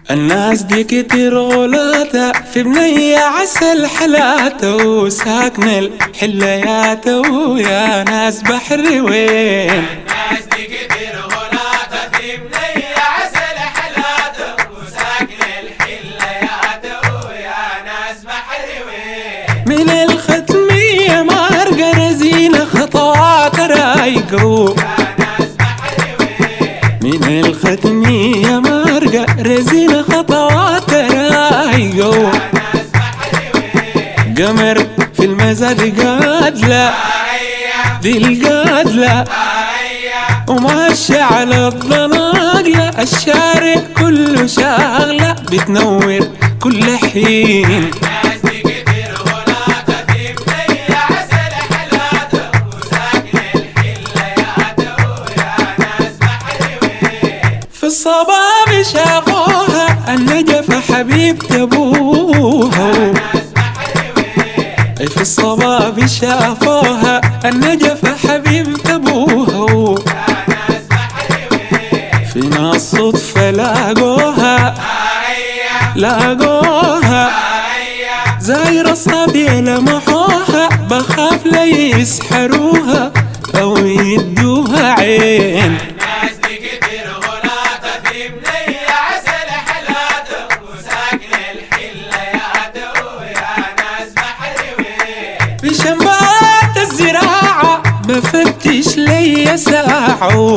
الناس دي كتير غلاتة في بنية عسل حلاتة وساكن الحليات ويا ناس بحر وين. الناس دي كتير غلاتة في بنية عسل حلاتة وساكن الحليات ويا ناس بحر وين. من الختمية مارقة رزينة خطوات رايقة من الختمية مارقة رزينة خطوات رايقة قمر في المزاد قادلة دي القادلة وماشي على الضناقلة الشارع كله شاغلة بتنور كل حين. في الصباب شافوها النجفة حبيبة ابوها في الصباب شافوها النجفة حبيبة ابوها في ناس صدفة لاقوها زايرة صبي لمحوها بخاف لا يسحروها او يدوها عين. في شنبات الزراعة بفتش لي ساعة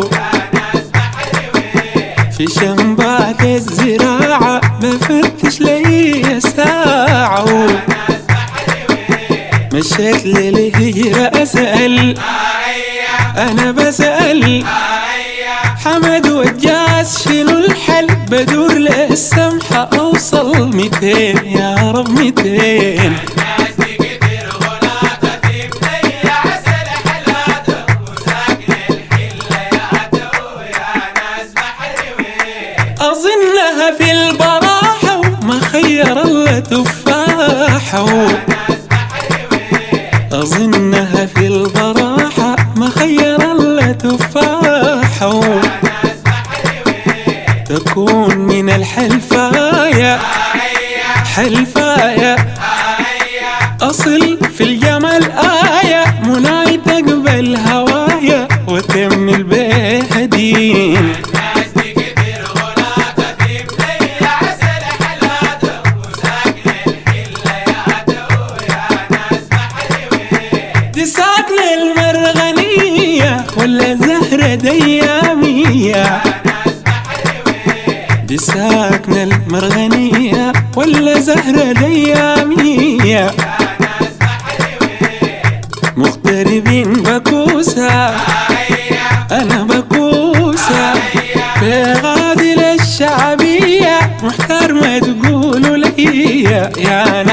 في شنبات الزراعة بفتش لي ساعة مشيت للهجرة أسأل أنا بسأل حمد وجاز شنو الحل بدور للسمحة أوصل 200 يا رب 200. أظنها في البراحة وما خير الله تفاحة أظنها في البراحة ما خير الله تفاحة تكون من الحلفاية حلفاية أصل في الجمال آية مناي تقبل هوايا وتكمل بيها دين. دي ساكن المرغنية ولا زهرة ديامية دي ساكن المرغنية ولا زهرة ديامية مغتربين بكوسة أنا بكوسة بغادي للشعبية محتار ما تقولوا لي يا